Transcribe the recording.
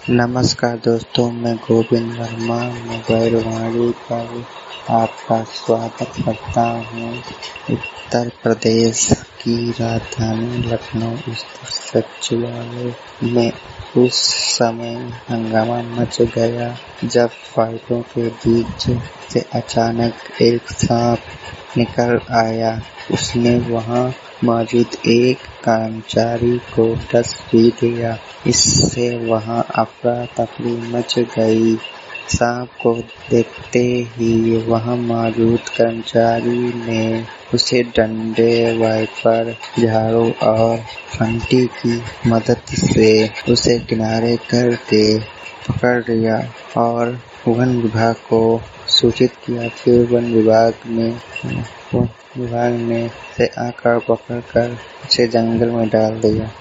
नमस्कार दोस्तों, मैं गोविंद वर्मा मोबाइल वाणी पर आपका स्वागत करता हूँ। उत्तर प्रदेश की राजधानी लखनऊ स्थित सचिवालय में उस समय हंगामा मच गया जब फाइलों के बीच से अचानक एक सांप निकल आया। उसने वहाँ मौजूद एक कर्मचारी को डस भी दिया। इससे वहाँ अफरा-तफरी मच गई। सांप को देखते ही वहाँ मौजूद कर्मचारी ने उसे डंडे, वाइपर, झाड़ू और फंटी की मदद से उसे किनारे करके पकड़ लिया और वन विभाग को सूचित किया। फिर वन विभाग ने उसे आकर पकड़कर उसे जंगल में डाल दिया।